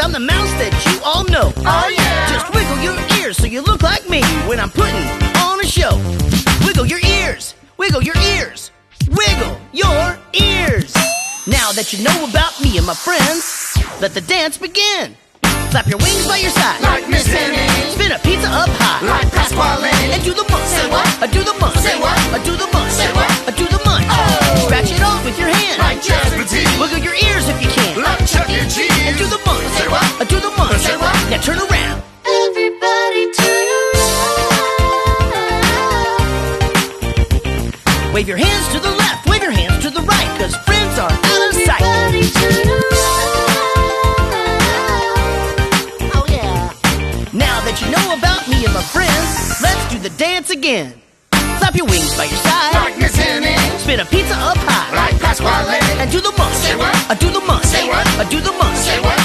I'm the mouse that you all know. Oh yeah! Just wiggle your ears so you look like me when I'm putting on a show. Wiggle your ears, wiggle your ears, wiggle your ears. Now that you know about me and my friends, let the dance begin. Clap your wings by your side, Like Miss Henny. spin a pizza up high, Like Pasquale. and do the munch. Say what? Do the munch. Say what? Do the munch. Say what? Do the munch. Oh. Scratch it off with your hand. Like Jasper T. Wiggle your ears if you can. Like Chuck E. Cheese. And do the munch. Say what? Do the munch. Say what? Now turn around. Everybody turn around. Wave your hands to the left, wave your hands to the right, cause friends are out of sight. Everybody turn around. Oh yeah. Now that you know about me and my friends, let's do the dance again. Clap your wings by your side, Like Miss Henny. spin a pizza up high, Like Pasquale. and do the munch. Say what? Do the munch. Say what? Do the munch. Say what?